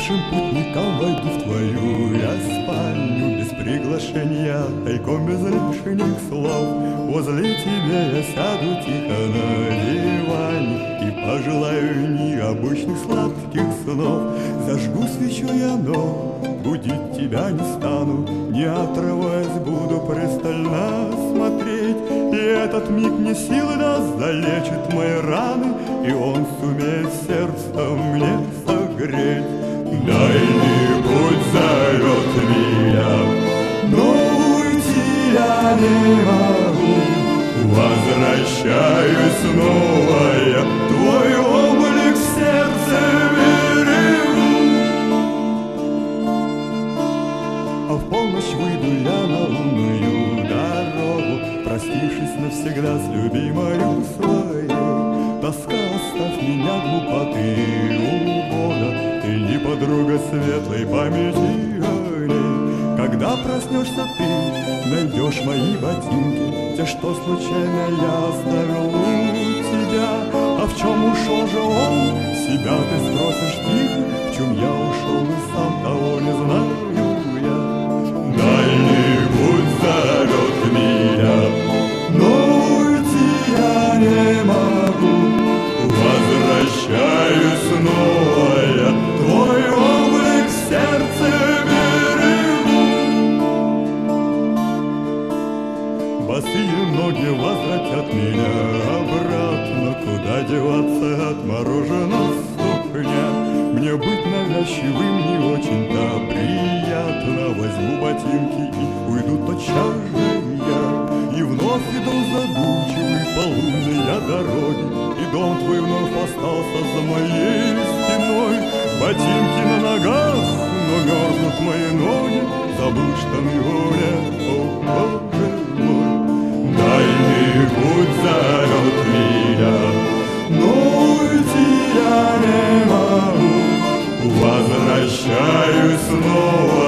Уставшим путникам войду в твою я спальню без приглашения, тайком без лишних слов. Возле тебя я сяду тихо на диване и пожелаю необычных сладких снов. Зажгу свечу я, но будить тебя не стану, не отрываясь буду пристально смотреть. И этот миг мне силы даст, залечит мои раны, и он сумеет сердце мне согреть. Дальний путь зовет меня, но уйти я не могу. Возвращаюсь снова я, твой облик в сердце берегу. А в полночь выйду я на лунную дорогу, простившись навсегда с любимою своей. Тоска, оставь меня, глупоты угода, ты не подруга светлой памяти о ней. Когда проснешься ты, найдешь мои ботинки, те, что случайно я оставил у тебя. А в чем ушел же он, себя ты спросишь тихо, в чем я ушел и сам того не знаю я. Дальний путь зовет меня, но уйти я не могу. Возвращаюсь снова я, твой облик в сердце берегу. Босые ноги возвратят меня обратно, куда деваться от мороженого ступня. Мне быть навязчивым не очень-то приятно. Возьму ботинки и уйду тотчас же я. И вновь иду задумчивый по лунной я дороге, и дом твой вновь остался за моей спиной. Ботинки на ногах, но мерзнут мои ноги, забыл штаны горя, о Боже мой. Дальний путь зовет меня, но уйти я не могу. Возвращаюсь снова